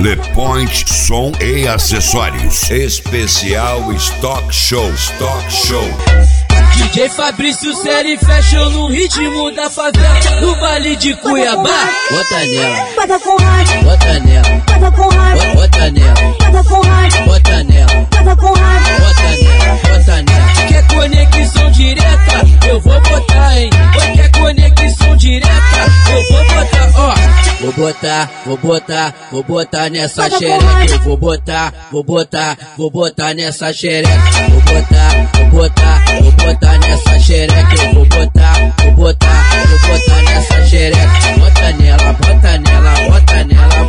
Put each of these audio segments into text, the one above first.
The Point Som e Acessórios. Especial Stock Show. DJ Fabrício Série Fashion no ritmo da favela, no baile de Cuiabá. Bota nela, bota com raiva, bota nela, bota com raiva, bota nela, bota com raiva, bota nela, bota com raiva, bota nela, bota nela. Quer conexão direta? Eu vou botar, hein? Oi, quer conexão direta? Eu vou botar, ó. Vou botar nessa xereca. Eu vou botar nessa xereca. Vou botar nessa xereca. Eu vou botar nessa xereca. Bota nela, bota nela, bota nela,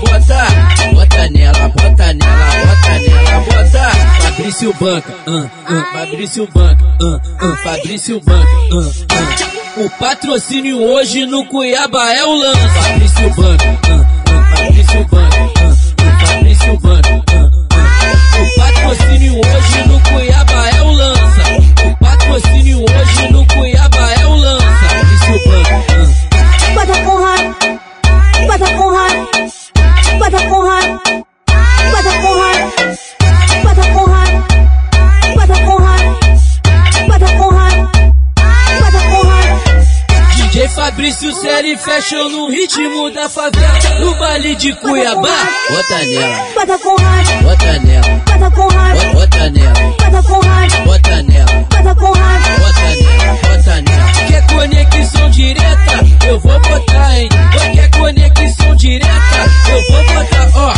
bota. Fabrício Banca, Fabrício Banca, Fabrício Banca, O patrocínio hoje no Cuiabá é o lance. Fabrício Banca, Fabrício Banca, Fabrício Banca, O patrocínio hoje no Cuiabá é o lança. O patrocínio hoje no Cuiabá é o lança. Fabrício Banca, bota com raiva, bota com raiva, bota com raiva, bota com raiva, bota com raiva, bota com raiva, bota com raiva, bota com raiva. DJ Fabrício Série Fashion no ritmo da favela, no baile de Cuiabá. Bota nela, bota com raiva, bota nela, bota com raiva, bota nela, bota com raiva, bota nela, bota com raiva, bota nela, bota nela. Quer conexão direta? Eu vou botar, hein? Oi, quer conexão direta? Eu vou botar, ó.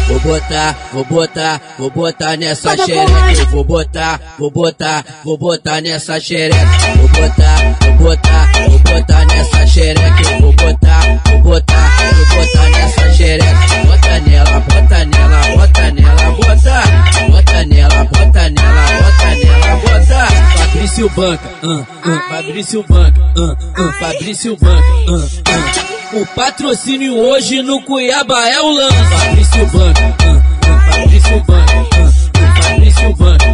Vou botar nessa xereca. Eu vou botar nessa xereca. Vou botar nessa xereca. Eu vou botar nessa xereca. Bota nela, bota nela, bota nela, bota nela, bota nela, bota. Fabrício Banca, Fabrício Banca, Fabrício Banca, O patrocínio hoje no Cuiabá é o lance. Fabrício Banca, Fabrício Banca, Fabrício Banca,